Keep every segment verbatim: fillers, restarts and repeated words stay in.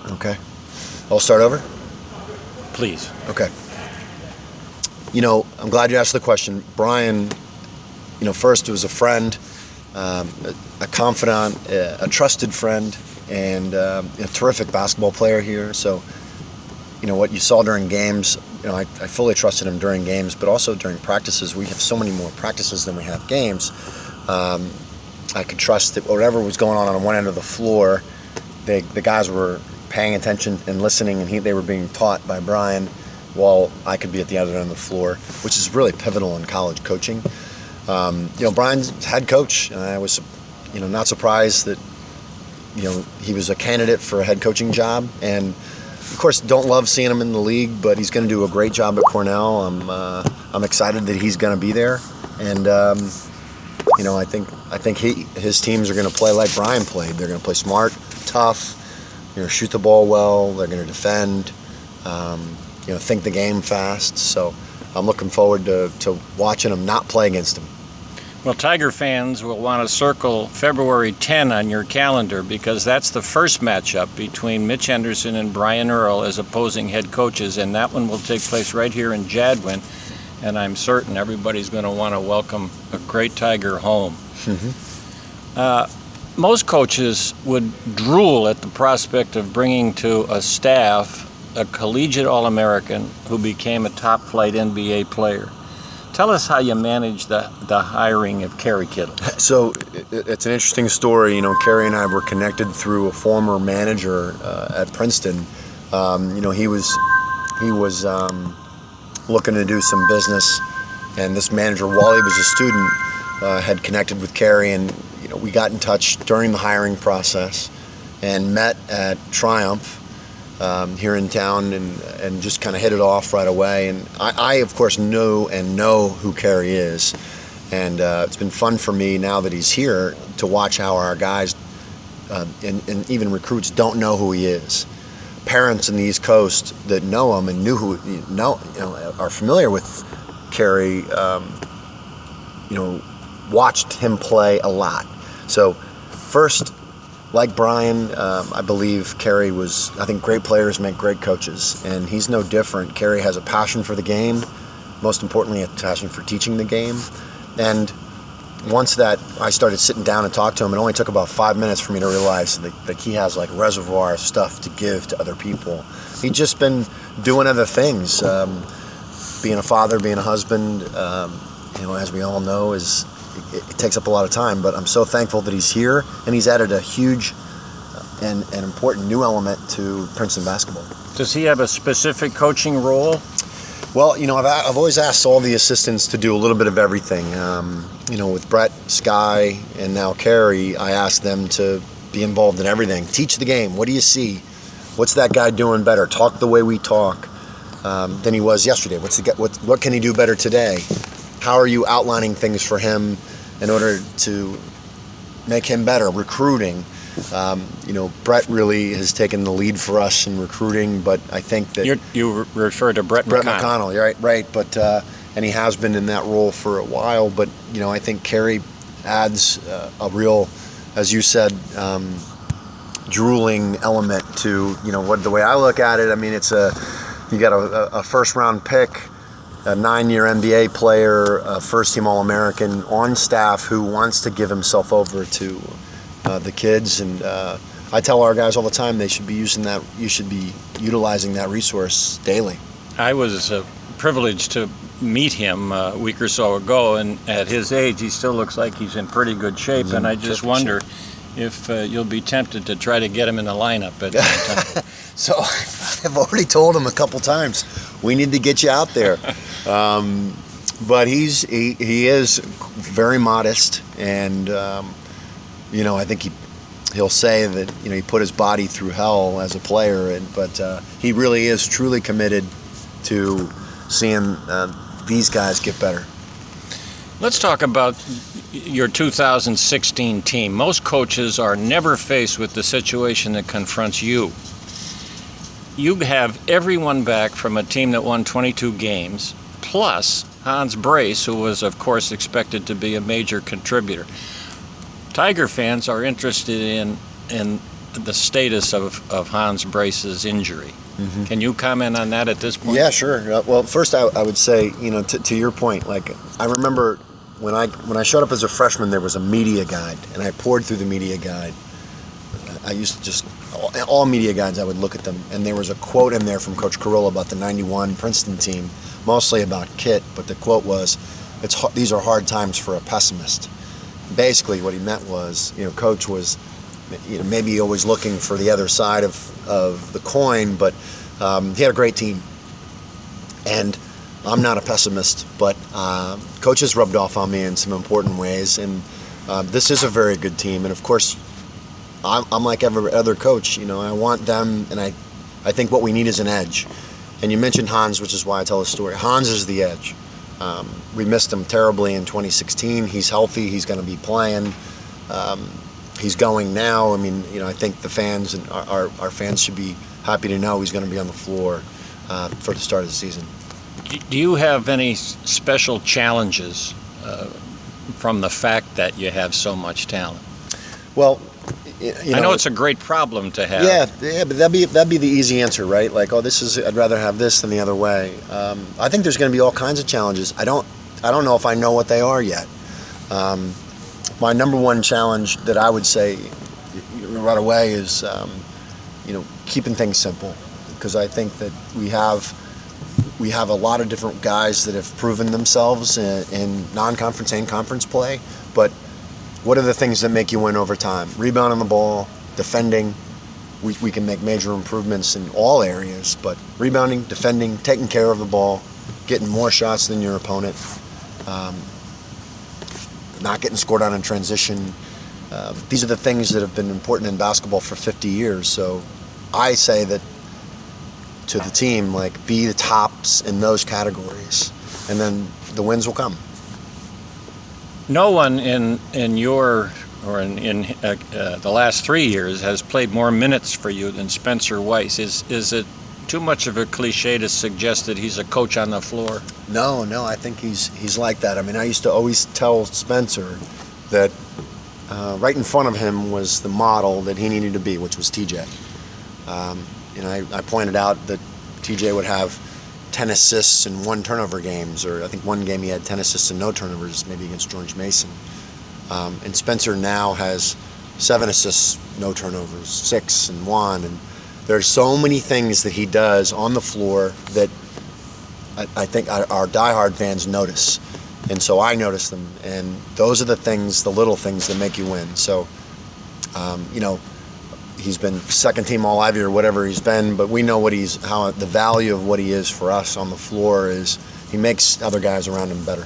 Okay. I'll start over? Please. Okay. You know, I'm glad you asked the question. Brian, you know, first was a friend, um, a, a confidant, a, a trusted friend, and um, a terrific basketball player here. So, you know, what you saw during games, you know, I, I fully trusted him during games, but also during practices. We have so many more practices than we have games. Um, I could trust that whatever was going on on one end of the floor, they, the guys were paying attention and listening, and he, they were being taught by Brian, while I could be at the other end of the floor, which is really pivotal in college coaching. Um, you know, Brian's head coach, and I was, you know, not surprised that, you know, he was a candidate for a head coaching job. And of course, don't love seeing him in the league, but he's going to do a great job at Cornell. I'm, uh, I'm excited that he's going to be there, and um, you know, I think, I think he, his teams are going to play like Brian played. They're going to play smart, tough. You know, shoot the ball well. They're going to defend. Um, you know, think the game fast. So I'm looking forward to, to watching them not play against them. Well, Tiger fans will want to circle February tenth on your calendar, because that's the first matchup between Mitch Henderson and Brian Earl as opposing head coaches, and that one will take place right here in Jadwin, and I'm certain everybody's going to want to welcome a great Tiger home. Mm-hmm. Uh, most coaches would drool at the prospect of bringing to a staff a collegiate All-American who became a top-flight N B A player. Tell us how you managed the, the hiring of Kerry Kittle. So it, it's an interesting story. You know, Kerry and I were connected through a former manager uh, at Princeton. Um, you know, he was he was um, looking to do some business, and this manager, while he was a student, uh, had connected with Kerry, and you know, we got in touch during the hiring process and met at Triumph Um, here in town, and and just kind of hit it off right away. And I, I of course know and know who Kerry is, and uh, it's been fun for me now that he's here to watch how our guys uh, and, and even recruits don't know who he is. Parents in the East Coast that know him and knew who know you know are familiar with Kerry, um, you know, watched him play a lot. So first, like Brian, um, I believe Kerry was, I think great players make great coaches, and he's no different. Kerry has a passion for the game, most importantly a passion for teaching the game. And once that I started sitting down and talked to him, it only took about five minutes for me to realize that, that he has like reservoir of stuff to give to other people. He'd just been doing other things, um, being a father, being a husband, um, you know, as we all know, is It, it takes up a lot of time, but I'm so thankful that he's here, and he's added a huge and an important new element to Princeton basketball. Does he have a specific coaching role? Well, you know, I've, I've always asked all the assistants to do a little bit of everything. Um, you know, with Brett, Sky, and now Kerry, I asked them to be involved in everything. Teach the game. What do you see? What's that guy doing better? Talk the way we talk um, than he was yesterday. What's the, what, what can he do better today? How are you outlining things for him in order to make him better? Recruiting. Um, you know, Brett really has taken the lead for us in recruiting, but I think that... You're, you refer to Brett, Brett McConnell. McConnell, right, right. But, uh, and he has been in that role for a while, but, you know, I think Kerry adds uh, a real, as you said, um, drooling element to, you know, what the way I look at it. I mean, it's a, you got a, a first round pick, a nine-year N B A player, a first-team All-American on staff who wants to give himself over to uh, the kids. And uh, I tell our guys all the time they should be using that. You should be utilizing that resource daily. I was uh, privileged to meet him a week or so ago, and at his age, he still looks like he's in pretty good shape. He's and I just wonder shape. if uh, you'll be tempted to try to get him in the lineup at that time. So I've already told him a couple times, we need to get you out there. Um, but he's he, he is very modest, and um, you know, I think he he'll say that, you know, he put his body through hell as a player, and but uh, he really is truly committed to seeing uh, these guys get better. Let's talk about your two thousand sixteen team. Most coaches are never faced with the situation that confronts you. You have everyone back from a team that won twenty-two games, plus Hans Brace, who was, of course, expected to be a major contributor. Tiger fans are interested in, in the status of, of Hans Brace's injury. Mm-hmm. Can you comment on that at this point? Yeah, sure. Uh, well, first I, I would say, you know, t- to your point, like I remember when I when I showed up as a freshman, there was a media guide, and I poured through the media guide. I used to just all, all media guides. I would look at them, and there was a quote in there from Coach Carrillo about the ninety-one Princeton team, mostly about Kit, but the quote was, "It's these are hard times for a pessimist." Basically, what he meant was, you know, Coach was, you know, maybe always looking for the other side of, of the coin, but um, he had a great team. And I'm not a pessimist, but uh, Coach has rubbed off on me in some important ways, and uh, this is a very good team. And of course, I'm, I'm like every other coach, you know, I want them, and I, I think what we need is an edge. And you mentioned Hans, which is why I tell the story. Hans is the edge. Um, we missed him terribly in twenty sixteen. He's healthy. He's going to be playing. Um, he's going now. I mean, you know, I think the fans and our, our, our fans should be happy to know he's going to be on the floor uh, for the start of the season. Do you have any special challenges uh, from the fact that you have so much talent? Well, you know, I know it's a great problem to have. Yeah, yeah, but that'd be that'd be the easy answer, right? Like, oh, this is I'd rather have this than the other way. Um, I think there's going to be all kinds of challenges. I don't I don't know if I know what they are yet. Um, my number one challenge that I would say right away is, um, you know, keeping things simple, because I think that we have we have a lot of different guys that have proven themselves in, in non-conference and conference play, but what are the things that make you win over time? Rebounding the ball, defending. We, we can make major improvements in all areas, but rebounding, defending, taking care of the ball, getting more shots than your opponent, um, not getting scored on in transition. Uh, these are the things that have been important in basketball for fifty years. So I say that to the team, like, be the tops in those categories, and then the wins will come. No one in in your or in, in uh, uh, the last three years has played more minutes for you than Spencer Weiss. Is is it too much of a cliche to suggest that he's a coach on the floor? No, no, I think he's he's like that. I mean, I used to always tell Spencer that uh, right in front of him was the model that he needed to be, which was T J. Um, you know, I, I pointed out that T J would have ten assists and one turnover games, or I think one game he had ten assists and no turnovers, maybe against George Mason. Um, and Spencer now has seven assists, no turnovers, six and one. And there's so many things that he does on the floor that I, I think our, our diehard fans notice. And so I notice them. And those are the things, the little things that make you win. So, um, you know, he's been second team All Ivy or whatever he's been, but we know what he's, how the value of what he is for us on the floor is he makes other guys around him better.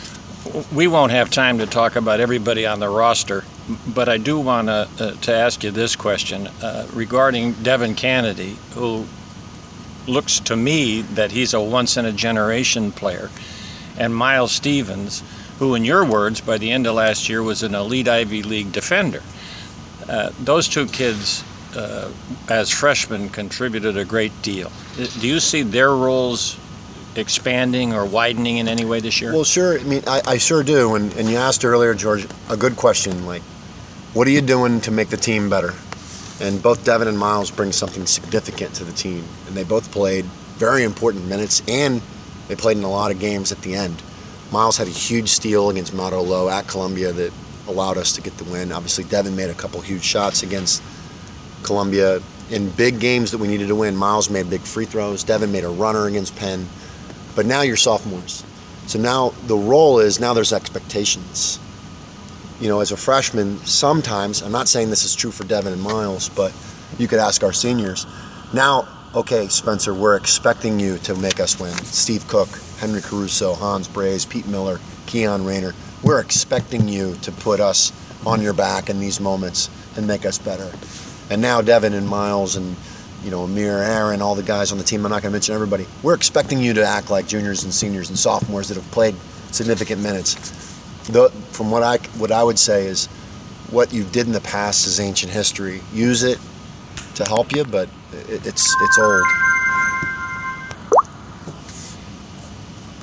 We won't have time to talk about everybody on the roster, but I do want to uh, to ask you this question uh, regarding Devin Kennedy, who looks to me that he's a once-in-a-generation player, and Miles Stevens, who, in your words, by the end of last year was an elite Ivy League defender. Uh, those two kids, uh, as freshmen, contributed a great deal. Do you see their roles expanding or widening in any way this year? Well, sure. I mean, I, I sure do. And, and you asked earlier, George, a good question. Like, what are you doing to make the team better? And both Devin and Miles bring something significant to the team. And they both played very important minutes, and they played in a lot of games at the end. Miles had a huge steal against Mato Low at Columbia that allowed us to get the win. Obviously, Devin made a couple huge shots against Columbia in big games that we needed to win. Miles made big free throws. Devin made a runner against Penn. But now you're sophomores. So now the role is, now there's expectations. You know, as a freshman, sometimes, I'm not saying this is true for Devin and Miles, but you could ask our seniors. Now, okay, Spencer, we're expecting you to make us win. Steve Cook, Henry Caruso, Hans Brace, Pete Miller, Keon Rayner. We're expecting you to put us on your back in these moments and make us better. And now Devin and Miles and, you know, Amir, Aaron, all the guys on the team, I'm not going to mention everybody, we're expecting you to act like juniors and seniors and sophomores that have played significant minutes. The, from what I, what I would say is, what you did in the past is ancient history. Use it to help you, but it, it's, it's old.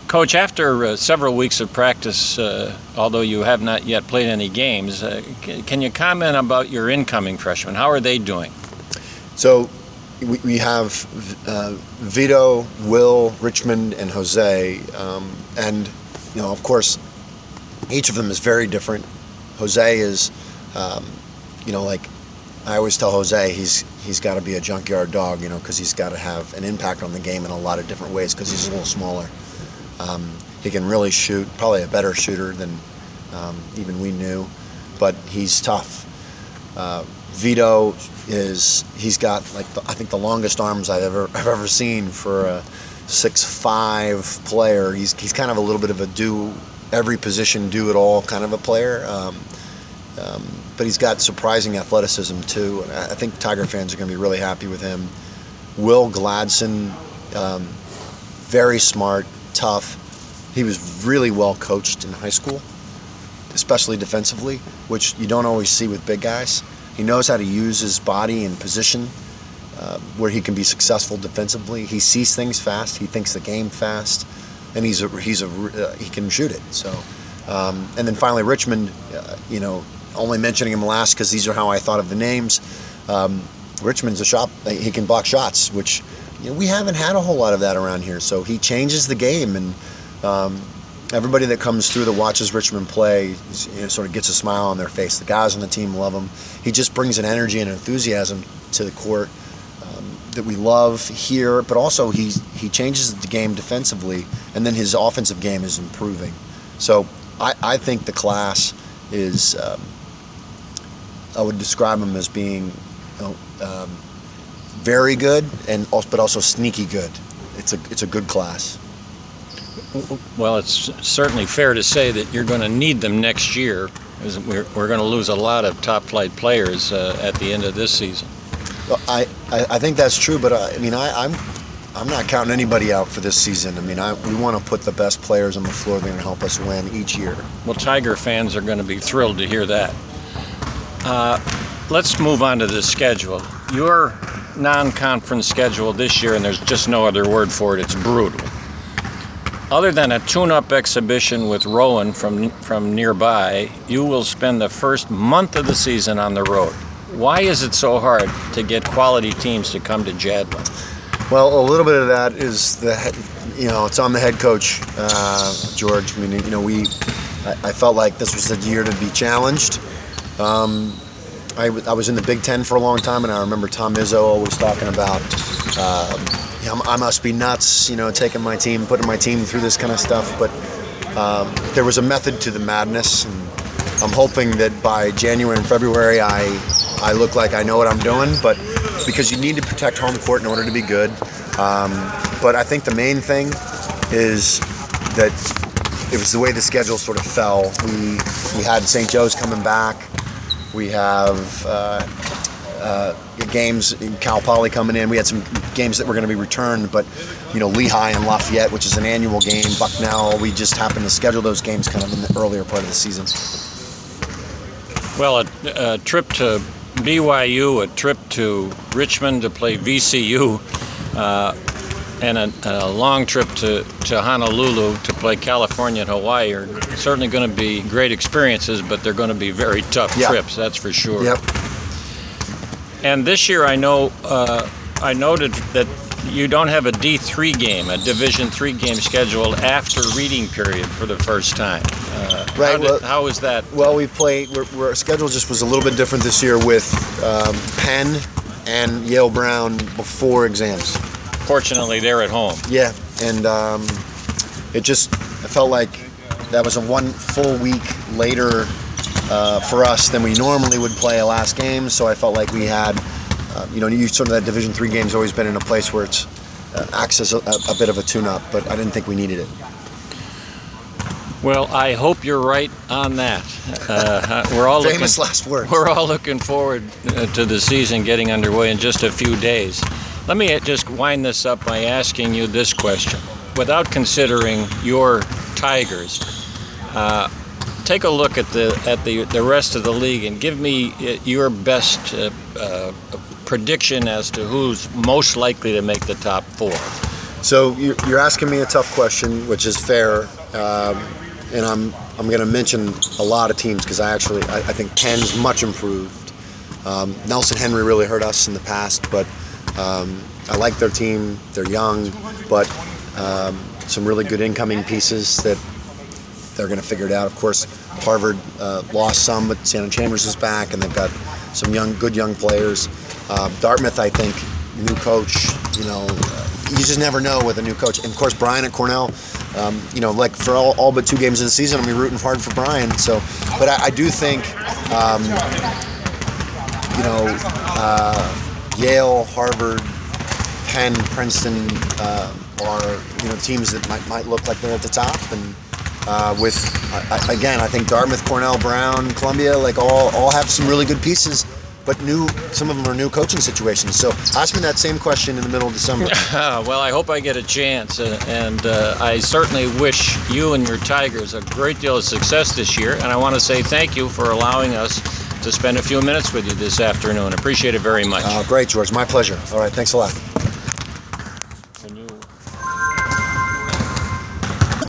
Coach, after uh, several weeks of practice, uh, although you have not yet played any games, uh, c- can you comment about your incoming freshmen? How are they doing? So we, we have uh, Vito, Will, Richmond, and Jose. Um, and, you know, of course, each of them is very different. Jose is, um, you know, like I always tell Jose, he's he's got to be a junkyard dog, you know, because he's got to have an impact on the game in a lot of different ways because he's a little smaller. Um, he can really shoot, probably a better shooter than um, even we knew, but he's tough. Uh, Vito is, he's got like the, I think the longest arms I've ever I've ever seen for a six five player. He's he's kind of a little bit of a do every position, do it all kind of a player. Um, um, but he's got surprising athleticism too, and I think Tiger fans are going to be really happy with him. Will Gladson, um, very smart, tough. He was really well coached in high school, especially defensively, which you don't always see with big guys. He knows how to use his body and position uh, where he can be successful defensively. He sees things fast. He thinks the game fast, and he's a he's a uh, he can shoot it. So, um, and then finally Richmond, uh, you know, only mentioning him last because these are how I thought of the names. Um, Richmond's a shot. He can block shots, which you know, we haven't had a whole lot of that around here. So he changes the game, and um, everybody that comes through that watches Richmond play, you know, sort of gets a smile on their face. The guys on the team love him. He just brings an energy and enthusiasm to the court um, that we love here. But also he he changes the game defensively, and then his offensive game is improving. So I, I think the class is. Um, I would describe him as being, you know, um, very good, and also, but also sneaky good. It's a it's a good class. Well, it's certainly fair to say that you're going to need them next year, because we're, we're going to lose a lot of top-flight players uh, at the end of this season. Well, I, I, I think that's true, but I, I mean I, I'm I'm not counting anybody out for this season. I mean I, we want to put the best players on the floor that are going to help us win each year. Well, Tiger fans are going to be thrilled to hear that. Uh, let's move on to the schedule. Your non-conference schedule this year, and there's just no other word for it, it's brutal. Other than a tune-up exhibition with Rowan from from nearby, you will spend the first month of the season on the road. Why is it so hard to get quality teams to come to Jadwin? Well, a little bit of that is the, you know, it's on the head coach, uh, George. I mean, you know, we, I, I felt like this was the year to be challenged. Um, I, w- I was in the Big Ten for a long time, and I remember Tom Izzo always talking about, uh, you know, I must be nuts, you know, taking my team, putting my team through this kind of stuff. But um, there was a method to the madness, and I'm hoping that by January and February, I I look like I know what I'm doing. But because you need to protect home court in order to be good. Um, but I think the main thing is that it was the way the schedule sort of fell. We we had Saint Joe's coming back. We have uh, uh, games in Cal Poly coming in. We had some games that were going to be returned, but you know, Lehigh and Lafayette, which is an annual game, Bucknell. We just happened to schedule those games kind of in the earlier part of the season. Well, a, a trip to B Y U, a trip to Richmond to play V C U, uh, and a, a long trip to, to Honolulu to play California and Hawaii are certainly going to be great experiences, but they're going to be very tough yeah. trips, that's for sure. Yep. And this year I know uh, I noted that you don't have a D three game, a Division three game scheduled after reading period for the first time. Uh, right. How, did, well, how is that? Well, we played. We're, we're, our schedule just was a little bit different this year with um, Penn and Yale Brown before exams. Fortunately, they're at home. Yeah, and um, it just I felt like that was a one full week later uh, for us than we normally would play a last game. So I felt like we had, uh, you know, you sort of that Division three game's always been in a place where it's uh, acts as a, a bit of a tune-up, but I didn't think we needed it. Well, I hope you're right on that. Uh, we're all Famous looking, last words. We're all looking forward uh, to the season getting underway in just a few days. Let me just wind this up by asking you this question. Without considering your Tigers, uh, take a look at the at the, the rest of the league and give me your best uh, uh, prediction as to who's most likely to make the top four. So you're you're asking me a tough question, which is fair, um, and I'm I'm going to mention a lot of teams because I actually I, I think Penn's much improved. Um, Nelson Henry really hurt us in the past, but um, I like their team. They're young, but um, some really good incoming pieces that they're going to figure it out. Of course, Harvard uh, lost some, but Shannon Chambers is back, and they've got some young, good young players. Uh, Dartmouth, I think, new coach. You know, uh, you just never know with a new coach. And of course, Brian at Cornell. Um, you know, like for all, all but two games of the season, I'm gonna be rooting hard for Brian. So, but I, I do think, um, you know, uh, Yale, Harvard, Penn, Princeton uh, are you know teams that might might look like they're at the top and. Uh, with I, again, I think Dartmouth, Cornell, Brown, Columbia, like all all have some really good pieces, but new. Some of them are new coaching situations. So ask me that same question in the middle of December. Well, I hope I get a chance, uh, and uh, I certainly wish you and your Tigers a great deal of success this year. And I want to say thank you for allowing us to spend a few minutes with you this afternoon. Appreciate it very much. Uh, great, George. My pleasure. All right, thanks a lot. Can you?